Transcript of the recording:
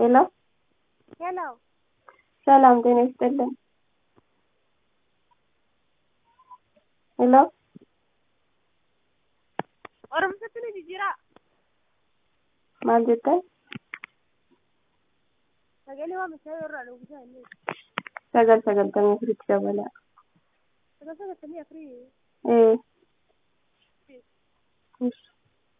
ሄሎ ሄሎ ሰላም ጤና ይስጥልኝ። ሄሎ ኦሮምሰትን ጅጅራ maal jettan? sagalee waamichaa irraa dhugusaan sagal sagaltamii afuritti dabala. sagal sagaltamii afurii ee